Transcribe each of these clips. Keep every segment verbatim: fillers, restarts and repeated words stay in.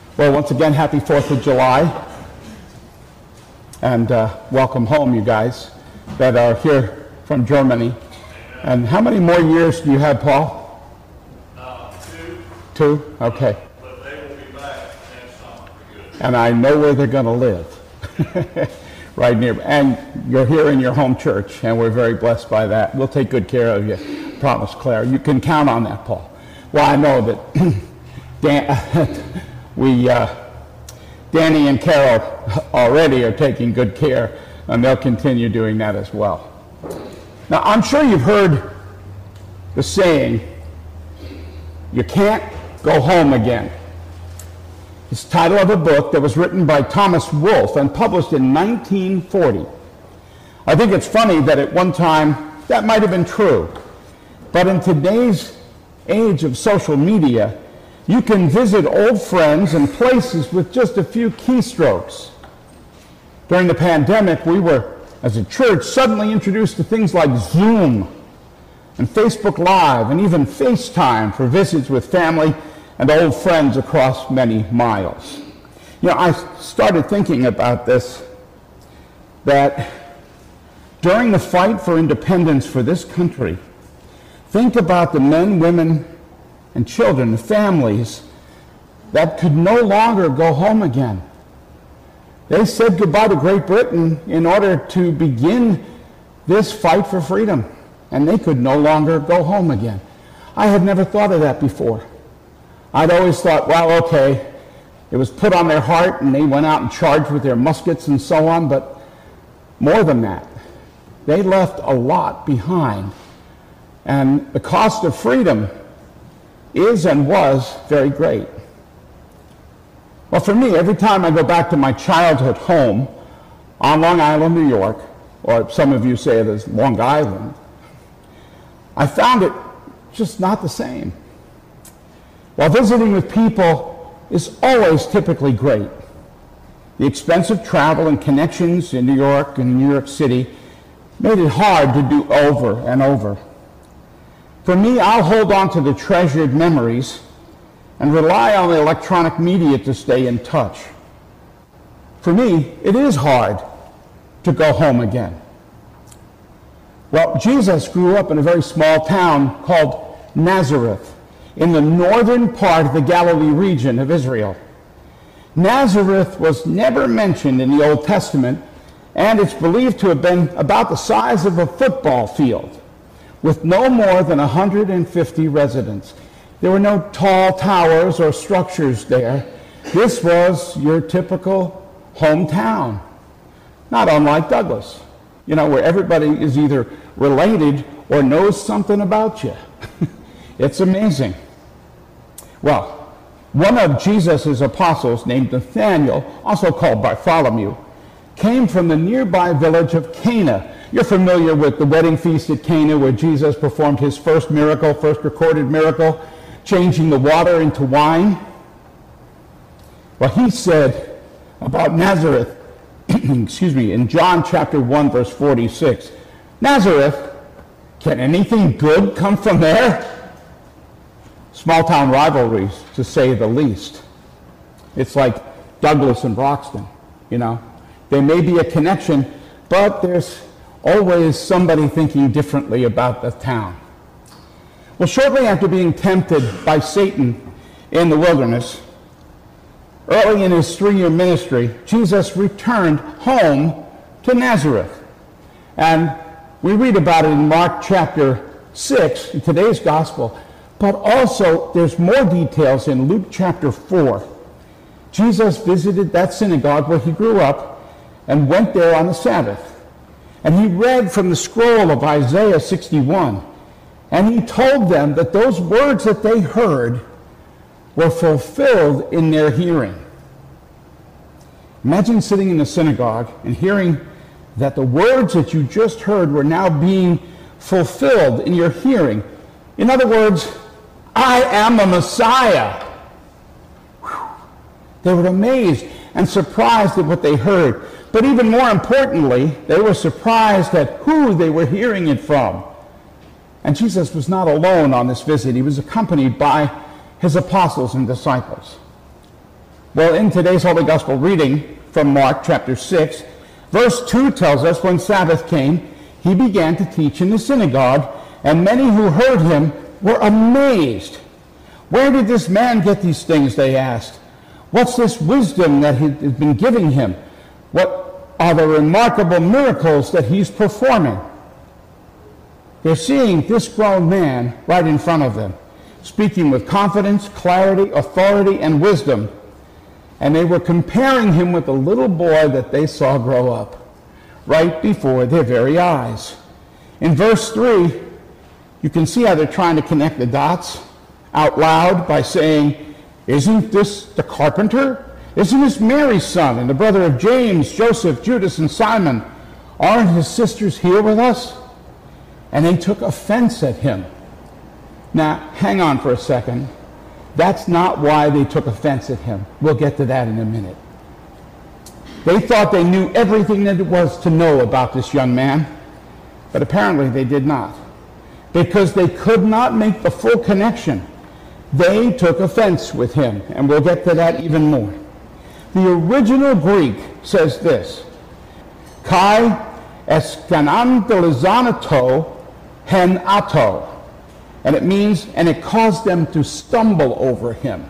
Well, once again, happy fourth of July. And uh, welcome home, you guys that are here from Germany. And how many more years do you have, Paul? Uh, two. Two? Okay. But they will be back next summer. Good. And I know where they're going to live. Right near. And you're here in your home church, and we're very blessed by that. We'll take good care of you. Promise, Claire. You can count on that, Paul. Well, I know that Dan, we, uh, Danny and Carol already are taking good care, and they'll continue doing that as well. Now, I'm sure you've heard the saying, you can't go home again. It's the title of a book that was written by Thomas Wolfe and published in nineteen forty. I think it's funny that at one time that might have been true, but in today's age of social media, you can visit old friends and places with just a few keystrokes. During the pandemic, we were, as a church, suddenly introduced to things like Zoom and Facebook Live and even FaceTime for visits with family and old friends across many miles. You know, I started thinking about this, that during the fight for independence for this country, think about the men, women, and children, families that could no longer go home again. They said goodbye to Great Britain in order to begin this fight for freedom, and they could no longer go home again. I had never thought of that before. I'd always thought, well, okay, it was put on their heart and they went out and charged with their muskets and so on, but more than that, they left a lot behind. And the cost of freedom is and was very great. Well, for me, every time I go back to my childhood home on Long Island, New York, or some of you say it as Long Island, I found it just not the same. While visiting with people is always typically great, the expensive travel and connections in New York and New York City made it hard to do over and over. For me, I'll hold on to the treasured memories and rely on the electronic media to stay in touch. For me, it is hard to go home again. Well, Jesus grew up in a very small town called Nazareth in the northern part of the Galilee region of Israel. Nazareth was never mentioned in the Old Testament, and it's believed to have been about the size of a football field, with no more than one hundred fifty residents. There were no tall towers or structures there. This was your typical hometown, not unlike Douglas, you know, where everybody is either related or knows something about you. It's amazing. Well, one of Jesus' apostles named Nathanael, also called Bartholomew, came from the nearby village of Cana. You're familiar with the wedding feast at Cana, where Jesus performed his first miracle, first recorded miracle, changing the water into wine. Well, he said about Nazareth, excuse me, in John chapter one, verse forty-six, Nazareth, can anything good come from there? Small town rivalries, to say the least. It's like Douglas and Broxton, you know. There may be a connection, but there's always somebody thinking differently about the town. Well, shortly after being tempted by Satan in the wilderness, early in his three-year ministry, Jesus returned home to Nazareth. And we read about it in Mark chapter six, in today's gospel, but also there's more details in Luke chapter four. Jesus visited that synagogue where he grew up and went there on the Sabbath. And he read from the scroll of Isaiah sixty-one, and he told them that those words that they heard were fulfilled in their hearing. Imagine sitting in the synagogue and hearing that the words that you just heard were now being fulfilled in your hearing. In other words, I am a Messiah. Whew. They were amazed and surprised at what they heard. But even more importantly, they were surprised at who they were hearing it from. And Jesus was not alone on this visit. He was accompanied by his apostles and disciples. Well, in today's Holy Gospel reading from Mark chapter six, verse two tells us when Sabbath came, he began to teach in the synagogue, and many who heard him were amazed. Where did this man get these things, they asked. What's this wisdom that has been giving him? What are the remarkable miracles that he's performing? They're seeing this grown man right in front of them, speaking with confidence, clarity, authority, and wisdom. And they were comparing him with the little boy that they saw grow up right before their very eyes. In verse three, you can see how they're trying to connect the dots out loud by saying, isn't this the carpenter? Isn't this Mary's son and the brother of James, Joseph, Judas, and Simon? Aren't his sisters here with us? And they took offense at him. Now, hang on for a second. That's not why they took offense at him. We'll get to that in a minute. They thought they knew everything that there was to know about this young man, but apparently they did not, because they could not make the full connection. They took offense with him, and we'll get to that even more. The original Greek says this, kai eskanantalizanato hen ato, and it means, and it caused them to stumble over him.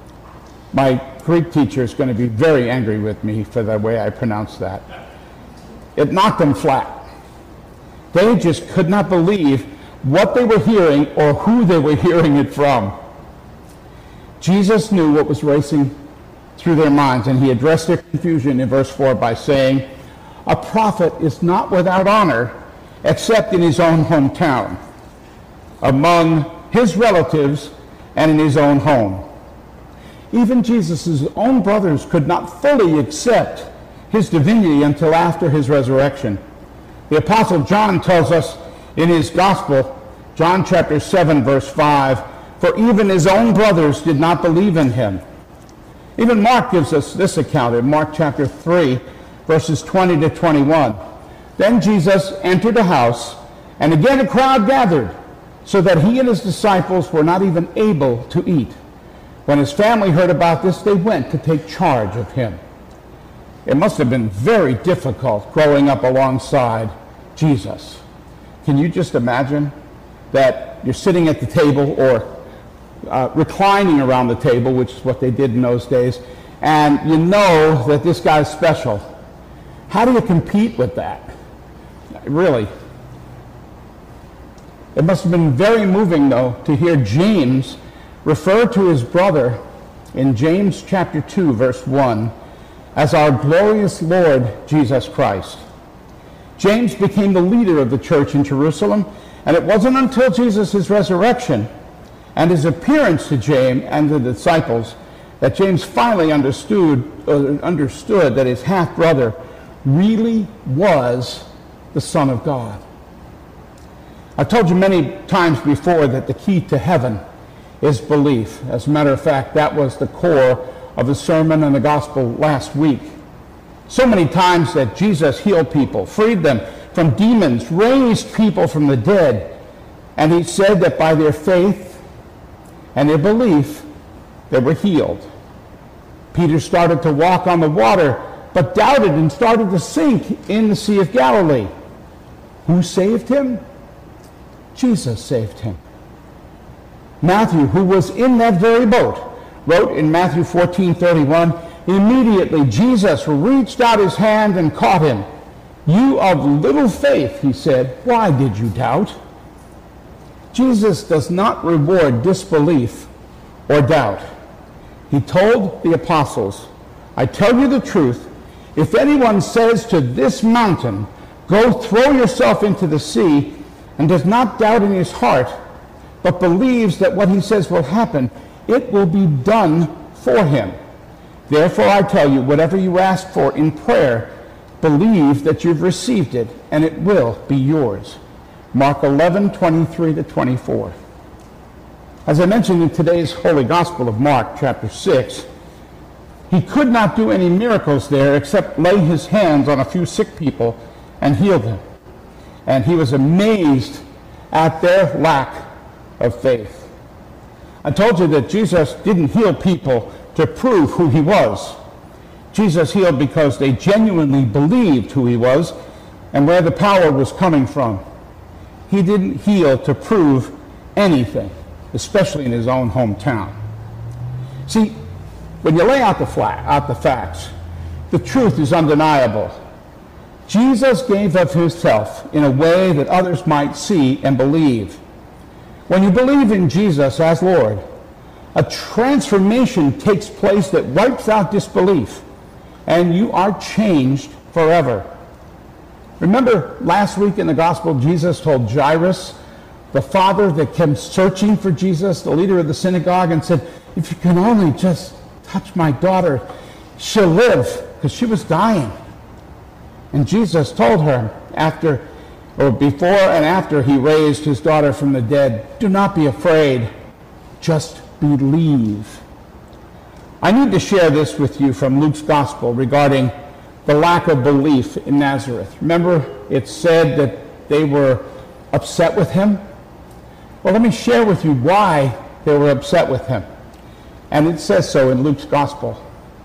My Greek teacher is going to be very angry with me for the way I pronounce that. It knocked them flat. They just could not believe what they were hearing or who they were hearing it from. Jesus knew what was racing through their minds, and he addressed their confusion in verse four by saying, a prophet is not without honor except in his own hometown, among his relatives, and in his own home. Even Jesus' own brothers could not fully accept his divinity until after his resurrection. The Apostle John tells us in his Gospel, John chapter seven, verse five, for even his own brothers did not believe in him. Even Mark gives us this account in Mark chapter three, verses twenty to twenty-one. Then Jesus entered a house, and again a crowd gathered, so that he and his disciples were not even able to eat. When his family heard about this, they went to take charge of him. It must have been very difficult growing up alongside Jesus. Can you just imagine that you're sitting at the table or uh, reclining around the table, which is what they did in those days, and you know that this guy's special? How do you compete with that? Really. It must have been very moving, though, to hear James refer to his brother in James chapter two, verse one, as our glorious Lord Jesus Christ. James became the leader of the church in Jerusalem, and it wasn't until Jesus' resurrection and his appearance to James and the disciples that James finally understood, uh, understood that his half-brother really was the Son of God. I've told you many times before that the key to heaven is belief. As a matter of fact, that was the core of the sermon and the gospel last week. So many times that Jesus healed people, freed them from demons, raised people from the dead, and he said that by their faith and their belief, they were healed. Peter started to walk on the water, but doubted and started to sink in the Sea of Galilee. Who saved him? Jesus saved him. Matthew, who was in that very boat, wrote in Matthew fourteen thirty-one, immediately Jesus reached out his hand and caught him. You of little faith, he said, why did you doubt? Jesus does not reward disbelief or doubt. He told the apostles, I tell you the truth, if anyone says to this mountain, go throw yourself into the sea, and does not doubt in his heart, but believes that what he says will happen, it will be done for him. Therefore I tell you, whatever you ask for in prayer, believe that you've received it, and it will be yours. Mark eleven, twenty-three to twenty-four. As I mentioned in today's Holy Gospel of Mark, chapter six, he could not do any miracles there except lay his hands on a few sick people and heal them. And he was amazed at their lack of faith. I told you that Jesus didn't heal people to prove who he was. Jesus healed because they genuinely believed who he was and where the power was coming from. He didn't heal to prove anything, especially in his own hometown. See, when you lay out the, flat, out the facts, the truth is undeniable. Jesus gave of himself in a way that others might see and believe. When you believe in Jesus as Lord, a transformation takes place that wipes out disbelief, and you are changed forever. Remember last week in the gospel, Jesus told Jairus, the father that came searching for Jesus, the leader of the synagogue, and said, if you can only just touch my daughter, she'll live, because she was dying. And Jesus told her after, or before and after he raised his daughter from the dead, do not be afraid, just believe. I need to share this with you from Luke's gospel regarding the lack of belief in Nazareth. Remember, it said that they were upset with him? Well, let me share with you why they were upset with him. And it says so in Luke's gospel.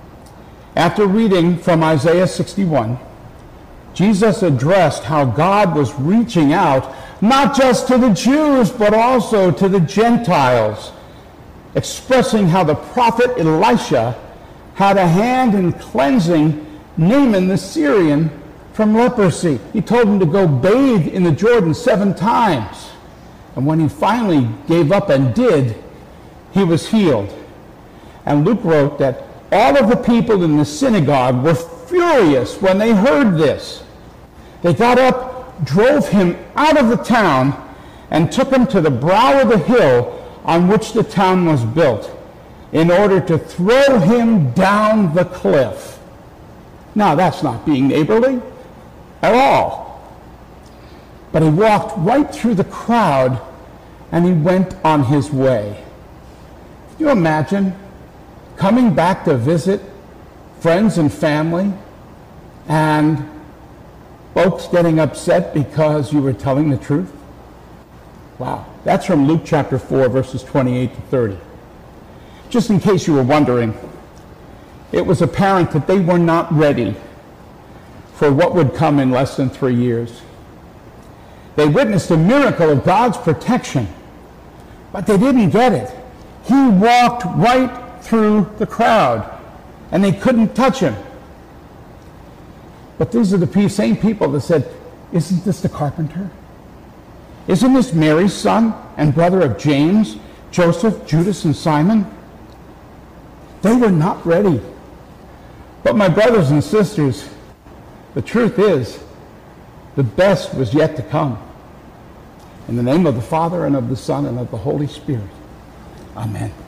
After reading from Isaiah sixty-one, Jesus addressed how God was reaching out not just to the Jews, but also to the Gentiles, expressing how the prophet Elisha had a hand in cleansing Naaman the Syrian from leprosy. He told him to go bathe in the Jordan seven times. And when he finally gave up and did, he was healed. And Luke wrote that all of the people in the synagogue were furious when they heard this. They got up, drove him out of the town, and took him to the brow of the hill on which the town was built, in order to throw him down the cliff. Now, that's not being neighborly at all. But he walked right through the crowd, and he went on his way. Can you imagine coming back to visit friends and family, and folks getting upset because you were telling the truth? Wow. That's from Luke chapter four, verses twenty-eight to thirty. Just in case you were wondering, it was apparent that they were not ready for what would come in less than three years. They witnessed a miracle of God's protection, but they didn't get it. He walked right through the crowd, and they couldn't touch him. But these are the same people that said, isn't this the carpenter? Isn't this Mary's son and brother of James, Joseph, Judas, and Simon? They were not ready. But my brothers and sisters, the truth is, the best was yet to come. In the name of the Father, and of the Son, and of the Holy Spirit. Amen.